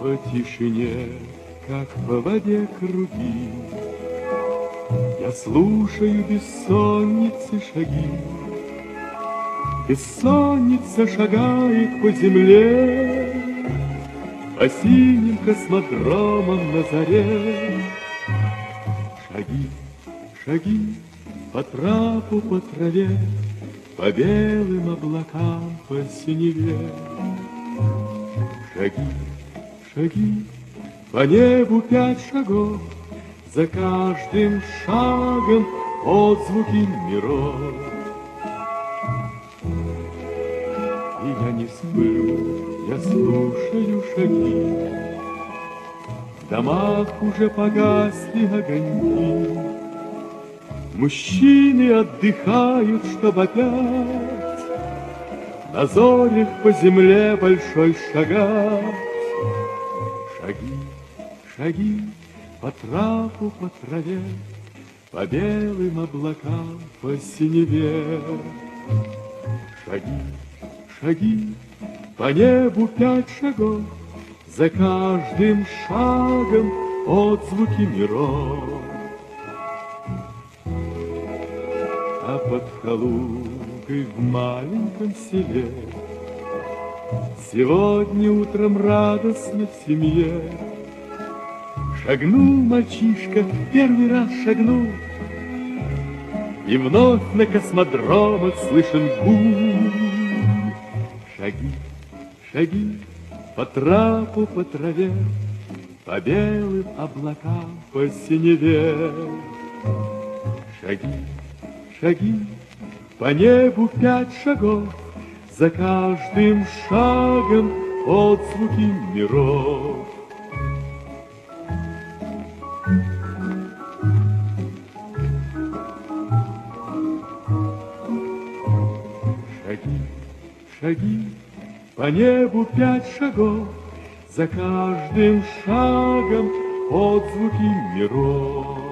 По тишине, как по воде круги, я слушаю бессонницы шаги. Бессонница шагает по земле, по синим космодромам на заре. Шаги, шаги по трапу, по траве, по белым облакам, по синеве. Шаги, шаги, по небу 5 шагов, за каждым шагом отзвуки миров. И я не сплю, я слушаю шаги. В домах уже погасли огоньки. Мужчины отдыхают, чтоб опять на зорях по земле большой шагать. Шаги, шаги по трапу, по траве, по белым облакам, по синеве. Шаги, шаги, по небу 5 шагов, за каждым шагом отзвуки миров. А под Калугой в маленьком селе сегодня утром радостно в семье шагнул мальчишка, первый раз шагнул, и вновь на космодромах слышен гул. Шаги, шаги по трапу, по траве, по белым облакам, по синеве. Шаги, шаги, по небу 5 шагов, за каждым шагом отзвуки миров. Шаги, шаги, по небу 5 шагов, за каждым шагом отзвуки миров.